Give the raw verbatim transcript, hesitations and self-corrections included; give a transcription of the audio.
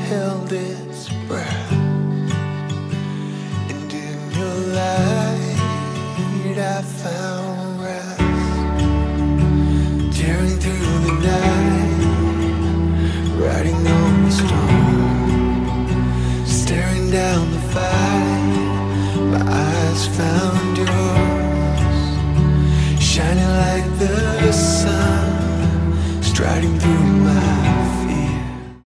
held its breath, and in your light I found rest. Tearing through the night, riding on the storm, staring down the fire.